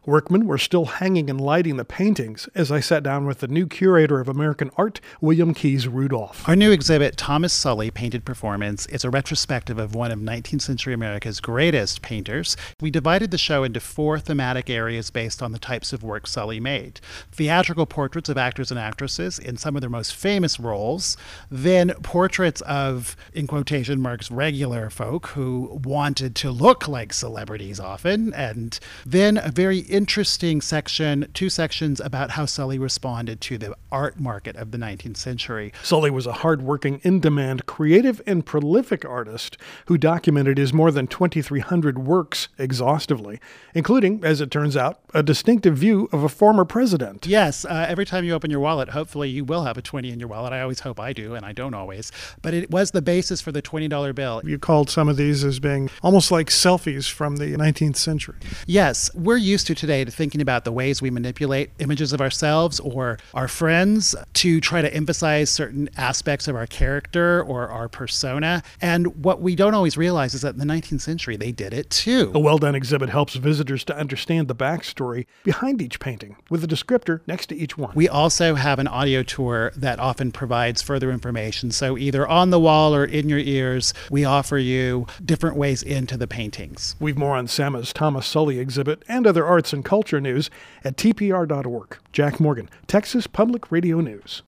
Workmen were still hanging and lighting the paintings as I sat down with the new curator of American art, William Keyes Rudolph. Our new exhibit, Thomas Sully Painted Performance, is a retrospective of one of 19th century America's greatest painters. We divided the show into 4 thematic areas based on the types of work Sully made. Theatrical portraits of actors and actresses in some of their most famous roles, then portraits of, in quotation marks, regular folk who wanted to look like celebrities often, and then a very interesting section, 2 sections about how Sully responded to the art market of the 19th century. Sully was a hard-working, in-demand, creative, and prolific artist who documented his more than 2,300 works exhaustively, including, as it turns out, a distinctive view of a former president. Yes, every time you open your wallet, hopefully you will have a 20 in your wallet. I always hope I do, and I don't always. But it was the basis for the $20 bill. You called some of these as being almost like selfies from the 19th century. Yes, we're used to today to thinking about the ways we manipulate images of ourselves or our friends to try to emphasize certain aspects of our character or our persona. And what we don't always realize is that in the 19th century, they did it too. A well-done exhibit helps visitors to understand the backstory behind each painting, with a descriptor next to each one. We also have an audio tour that often provides further information. So either on the wall or in your ears, we offer you different ways into the paintings. We've more on SAMA's Thomas Sully exhibit and other arts and culture news at tpr.org. Jack Morgan, Texas Public Radio News.